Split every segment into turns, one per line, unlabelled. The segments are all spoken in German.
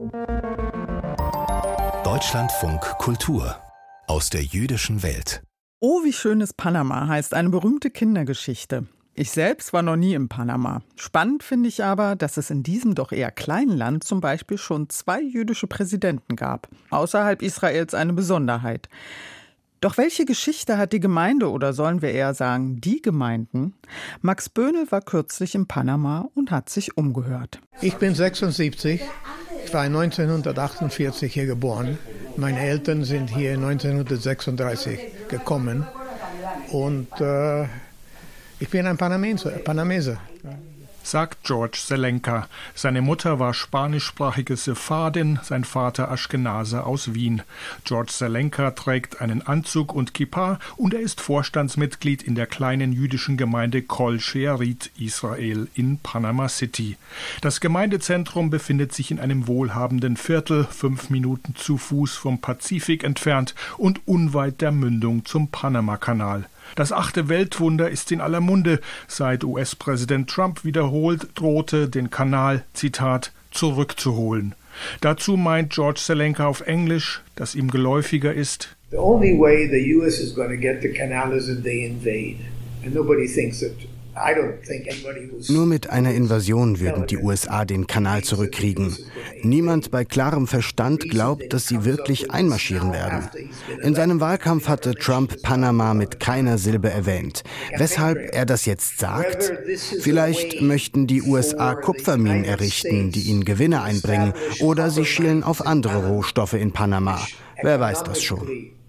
Deutschlandfunk Kultur aus der jüdischen Welt.
Oh, wie schön ist Panama heißt eine berühmte Kindergeschichte. Ich selbst war noch nie in Panama. Spannend finde ich aber, dass es in diesem doch eher kleinen Land zum Beispiel schon 2 jüdische Präsidenten gab. Außerhalb Israels eine Besonderheit. Doch welche Geschichte hat die Gemeinde oder sollen wir eher sagen, die Gemeinden? Max Böhnel war kürzlich in Panama und hat sich umgehört.
Ich bin 76. Ich war 1948 hier geboren. Meine Eltern sind hier 1936 gekommen. Und ich bin ein Panameser.
Sagt George Zelenka. Seine Mutter war spanischsprachige Sephardin, sein Vater Aschkenase aus Wien. George Zelenka trägt einen Anzug und Kippa und er ist Vorstandsmitglied in der kleinen jüdischen Gemeinde Kol Shearit Israel in Panama City. Das Gemeindezentrum befindet sich in einem wohlhabenden Viertel, 5 Minuten zu Fuß vom Pazifik entfernt und unweit der Mündung zum Panamakanal. Das 8. Weltwunder ist in aller Munde, seit US-Präsident Trump wiederholt drohte, den Kanal, Zitat, zurückzuholen. Dazu meint George Zelenka auf Englisch, das ihm geläufiger ist:
The only way the US is going to get the canal is if they invade. And nobody thinks that.
Nur mit einer Invasion würden die USA den Kanal zurückkriegen. Niemand bei klarem Verstand glaubt, dass sie wirklich einmarschieren werden. In seinem Wahlkampf hatte Trump Panama mit keiner Silbe erwähnt. Weshalb er das jetzt sagt? Vielleicht möchten die USA Kupferminen errichten, die ihnen Gewinne einbringen, oder sie schielen auf andere Rohstoffe in Panama. Wer weiß das schon?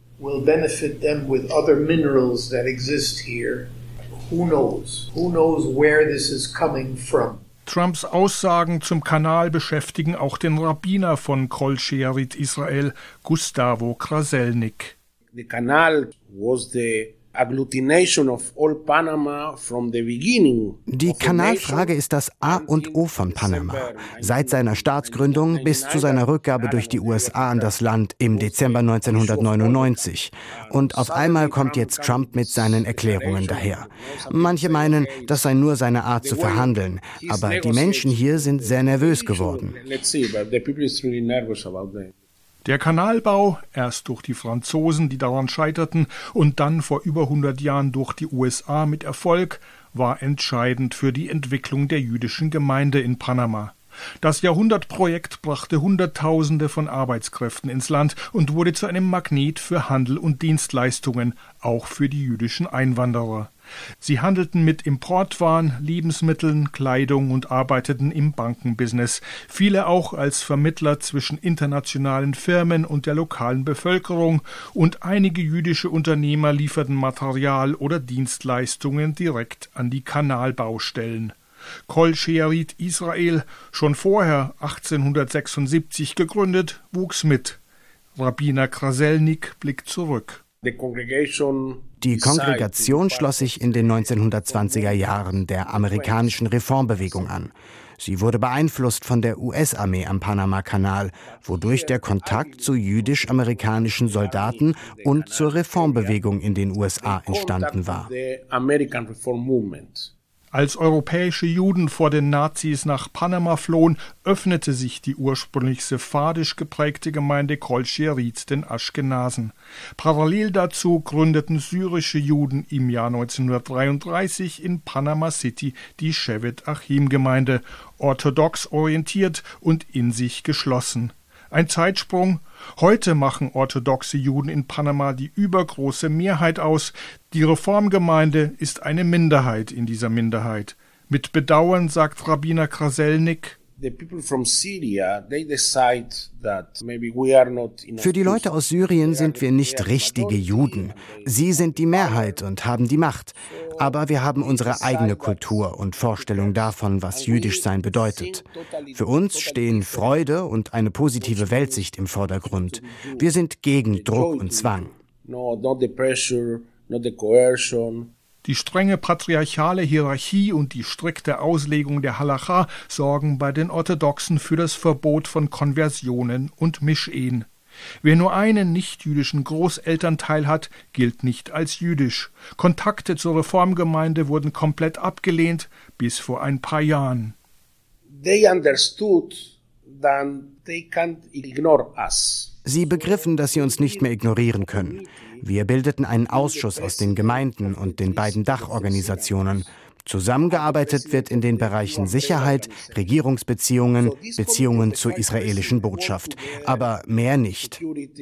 Who knows? Who knows where this is coming from?
Trumps Aussagen zum Kanal beschäftigen auch den Rabbiner von Kol Shearit Israel, Gustavo Kraselnik.
The canal was the agglutination of all Panama from the beginning.
Die Kanalfrage ist das A und O von Panama. Seit seiner Staatsgründung bis zu seiner Rückgabe durch die USA an das Land im Dezember 1999. Und auf einmal kommt jetzt Trump mit seinen Erklärungen daher. Manche meinen, das sei nur seine Art zu verhandeln. Aber die Menschen hier sind sehr nervös geworden.
Der Kanalbau, erst durch die Franzosen, die daran scheiterten, und dann vor über 100 Jahren durch die USA mit Erfolg, war entscheidend für die Entwicklung der jüdischen Gemeinde in Panama. Das Jahrhundertprojekt brachte Hunderttausende von Arbeitskräften ins Land und wurde zu einem Magnet für Handel und Dienstleistungen, auch für die jüdischen Einwanderer. Sie handelten mit Importwaren, Lebensmitteln, Kleidung und arbeiteten im Bankenbusiness, viele auch als Vermittler zwischen internationalen Firmen und der lokalen Bevölkerung, und einige jüdische Unternehmer lieferten Material oder Dienstleistungen direkt an die Kanalbaustellen. Kol Shearit Israel, schon vorher 1876 gegründet, wuchs mit. Rabbiner Kraselnik blickt zurück.
Die Kongregation schloss sich in den 1920er Jahren der amerikanischen Reformbewegung an. Sie wurde beeinflusst von der US-Armee am Panamakanal, wodurch der Kontakt zu jüdisch-amerikanischen Soldaten und zur Reformbewegung in den USA entstanden war.
Als europäische Juden vor den Nazis nach Panama flohen, öffnete sich die ursprünglich sephardisch geprägte Gemeinde Kol Shearit den Aschkenasen. Parallel dazu gründeten syrische Juden im Jahr 1933 in Panama City die Shevet Achim Gemeinde, orthodox orientiert und in sich geschlossen. Ein Zeitsprung. Heute machen orthodoxe Juden in Panama die übergroße Mehrheit aus. Die Reformgemeinde ist eine Minderheit in dieser Minderheit. Mit Bedauern sagt Rabbiner Kraselnik:
Für die Leute aus Syrien sind wir nicht richtige Juden. Sie sind die Mehrheit und haben die Macht. Aber wir haben unsere eigene Kultur und Vorstellung davon, was jüdisch sein bedeutet. Für uns stehen Freude und eine positive Weltsicht im Vordergrund. Wir sind gegen Druck und Zwang.
Die strenge patriarchale Hierarchie und die strikte Auslegung der Halacha sorgen bei den Orthodoxen für das Verbot von Konversionen und Mischehen. Wer nur einen nichtjüdischen Großelternteil hat, gilt nicht als jüdisch. Kontakte zur Reformgemeinde wurden komplett abgelehnt, bis vor ein paar Jahren.
They understood then they can't ignore us.
Sie begriffen, dass sie uns nicht mehr ignorieren können. Wir bildeten einen Ausschuss aus den Gemeinden und den beiden Dachorganisationen. Zusammengearbeitet wird in den Bereichen Sicherheit, Regierungsbeziehungen, Beziehungen zur israelischen Botschaft. Aber mehr nicht.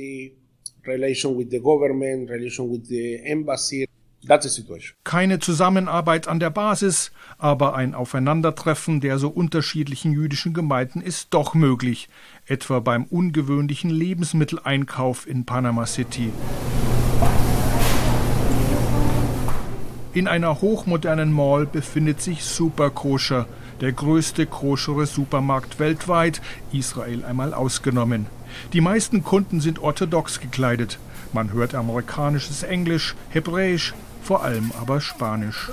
Keine Zusammenarbeit an der Basis, aber ein Aufeinandertreffen der so unterschiedlichen jüdischen Gemeinden ist doch möglich, etwa beim ungewöhnlichen Lebensmitteleinkauf in Panama City. In einer hochmodernen Mall befindet sich Super Koscher, der größte koschere Supermarkt weltweit, Israel einmal ausgenommen. Die meisten Kunden sind orthodox gekleidet. Man hört amerikanisches Englisch, Hebräisch, vor allem aber Spanisch.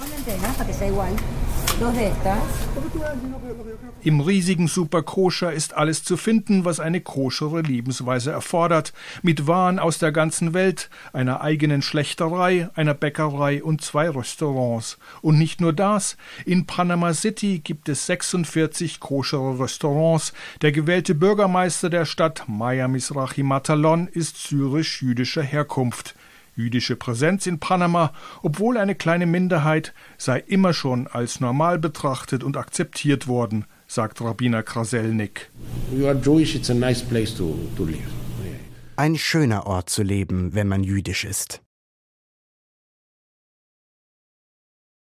Im riesigen Super Koscher ist alles zu finden, was eine koschere Lebensweise erfordert, mit Waren aus der ganzen Welt, einer eigenen Schlächterei, einer Bäckerei und 2 Restaurants. Und nicht nur das, in Panama City gibt es 46 koschere Restaurants. Der gewählte Bürgermeister der Stadt, Maya Mizrahi Matalon, ist syrisch-jüdischer Herkunft. Jüdische Präsenz in Panama, obwohl eine kleine Minderheit, sei immer schon als normal betrachtet und akzeptiert worden, sagt Rabbiner Kraselnik.
Ein schöner Ort zu leben, wenn man jüdisch ist.